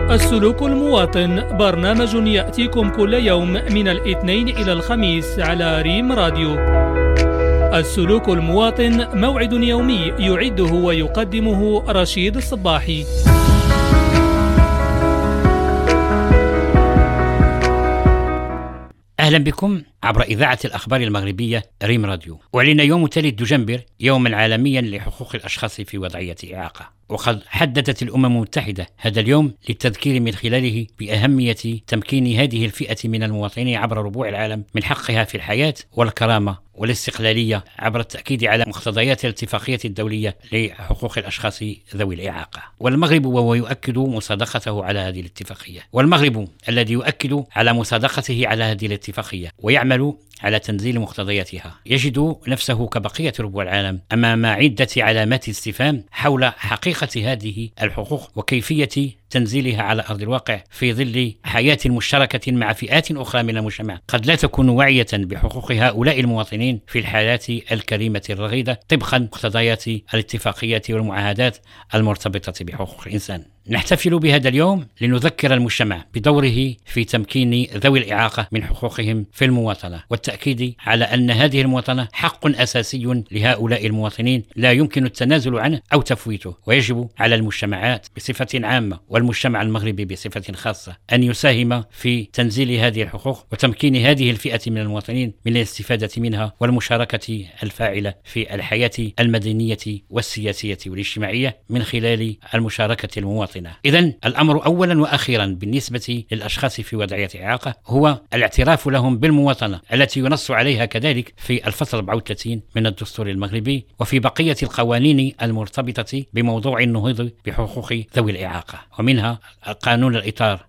السلوك المواطن برنامج يأتيكم كل يوم من الاثنين إلى الخميس على ريم راديو. السلوك المواطن موعد يومي يعده ويقدمه رشيد الصباحي. أهلا بكم عبر إذاعة الأخبار المغربية ريم راديو. أعلن يوم 3 دجنبر يوما عالميا لحقوق الأشخاص في وضعية إعاقة، وقد حددت الأمم المتحدة هذا اليوم للتذكير من خلاله بأهمية تمكين هذه الفئة من المواطنين عبر ربوع العالم من حقها في الحياة والكرامة والاستقلالية، عبر التأكيد على مقتضيات الاتفاقية الدولية لحقوق الأشخاص ذوي الإعاقة. والمغرب وهو يؤكد مصادقته على هذه الاتفاقية، والمغرب الذي يؤكد على مصادقته على هذه الاتفاقية ويعمل على تنزيل مقتضياتها، يجد نفسه كبقية ربوع العالم أمام عدة علامات استفهام حول حقيقة هذه الحقوق وكيفية تنزيلها على أرض الواقع في ظل حياة مشتركة مع فئات أخرى من المجتمع قد لا تكون واعية بحقوق هؤلاء المواطنين في الحالات الكريمة الرغيدة طبقا مقتضيات الاتفاقية والمعاهدات المرتبطة بحقوق الإنسان. نحتفل بهذا اليوم لنذكر المجتمع بدوره في تمكين ذوي الإعاقة من حقوقهم في المواطنة، والتأكيد على أن هذه المواطنة حق أساسي لهؤلاء المواطنين لا يمكن التنازل عنه أو تفويته، ويجب على المجتمعات بصفة عامة والمجتمع المغربي بصفة خاصة أن يساهم في تنزيل هذه الحقوق وتمكين هذه الفئة من المواطنين من الاستفادة منها والمشاركة الفاعلة في الحياة المدنية والسياسية والاجتماعية من خلال المشاركة المواطنة. إذن الأمر أولا وأخيرا بالنسبة للأشخاص في وضعية إعاقة هو الاعتراف لهم بالمواطنة التي ينص عليها كذلك في الفصل 34 من الدستور المغربي وفي بقية القوانين المرتبطة بموضوع النهوض بحقوق ذوي الإعاقة، ومنها قانون الإطار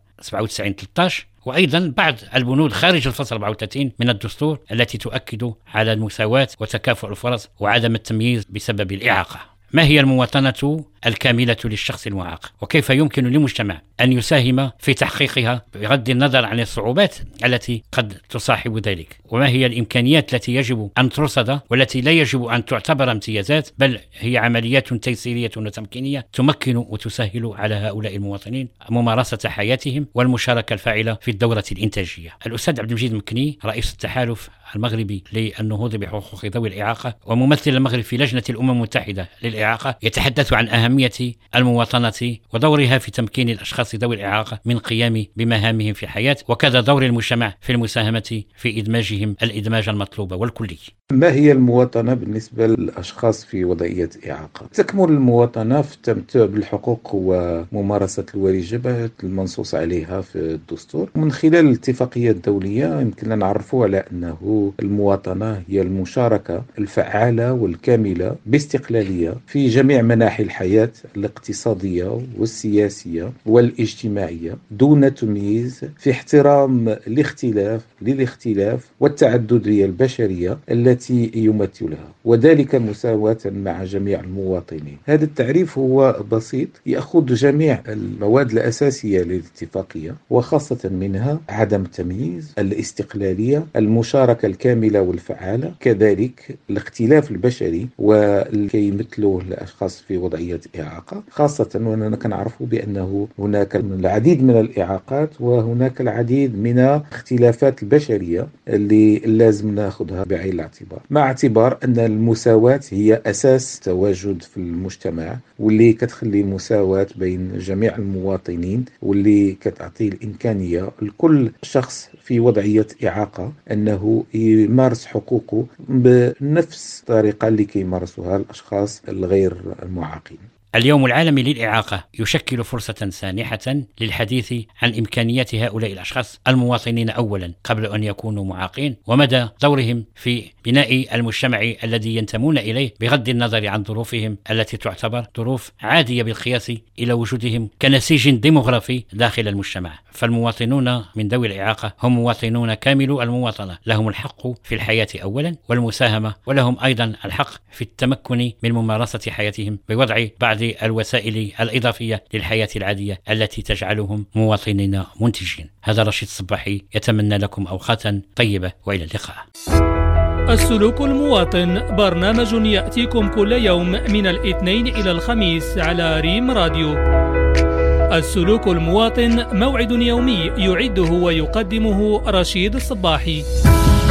97/13، وأيضا بعض البنود خارج الفصل 34 من الدستور التي تؤكد على المساواة وتكافؤ الفرص وعدم التمييز بسبب الإعاقة. ما هي المواطنة الكاملة للشخص المعاق، وكيف يمكن للمجتمع أن يساهم في تحقيقها بغض النظر عن الصعوبات التي قد تصاحب ذلك، وما هي الإمكانيات التي يجب أن ترصد والتي لا يجب أن تعتبر امتيازات بل هي عمليات تيسيرية وتمكينية تمكن وتسهل على هؤلاء المواطنين ممارسة حياتهم والمشاركة الفاعلة في الدورة الإنتاجية. الأستاذ عبد المجيد مكني رئيس التحالف المغربي للنهوض بحقوق ذوي الإعاقة وممثل المغرب في لجنة الأمم المتحدة للإعاقة يتحدث عن أهمية المواطنة ودورها في تمكين الأشخاص ذوي الإعاقة من قيام بمهامهم في الحياة، وكذا دور المجتمع في المساهمة في إدماجهم الإدماج المطلوب والكلي. ما هي المواطنة بالنسبة للأشخاص في وضعية إعاقة؟ تكمن المواطنة في التمتع بالحقوق وممارسة الواجبات المنصوص عليها في الدستور. من خلال الاتفاقية الدولية يمكن أن نعرفوا على أنه المواطنة هي المشاركة الفعالة والكاملة باستقلالية في جميع مناحي الحياة الاقتصادية والسياسية والاجتماعية دون تمييز، في احترام للاختلاف والتعددية البشرية التي يمثلها، وذلك مساواة مع جميع المواطنين. هذا التعريف هو بسيط، يأخذ جميع المواد الأساسية للاتفاقية وخاصة منها عدم التمييز، الاستقلالية، المشاركة الكاملة والفعالة، كذلك الاختلاف البشري والكي يمثلوه الأشخاص في وضعية إعاقة، خاصة وأننا كنعرف بأنه هناك العديد من الإعاقات وهناك العديد من اختلافات البشرية اللي لازم ناخذها بعين الاعتبار، مع اعتبار أن المساواة هي أساس التواجد في المجتمع، واللي كتخلي مساواة بين جميع المواطنين، واللي كتعطي الإمكانية لكل شخص في وضعية إعاقة أنه يمارس حقوقه بنفس الطريقة اللي كيمارسوها الأشخاص الغير المعاقين. اليوم العالمي للإعاقة يشكل فرصة سانحة للحديث عن إمكانيات هؤلاء الأشخاص المواطنين أولا قبل أن يكونوا معاقين، ومدى دورهم في بناء المجتمع الذي ينتمون إليه بغض النظر عن ظروفهم التي تعتبر ظروف عادية بالقياس إلى وجودهم كنسيج ديموغرافي داخل المجتمع. فالمواطنون من ذوي الإعاقة هم مواطنون كاملو المواطنة، لهم الحق في الحياة أولا والمساهمة، ولهم أيضا الحق في التمكن من ممارسة حياتهم بوضع بعض الوسائل الإضافية للحياة العادية التي تجعلهم مواطنين منتجين. هذا رشيد الصباحي يتمنى لكم أوقاتا طيبة وإلى اللقاء. السلوك المواطن برنامج يأتيكم كل يوم من الاثنين إلى الخميس على ريم راديو. السلوك المواطن موعد يومي يعده ويقدمه رشيد الصباحي.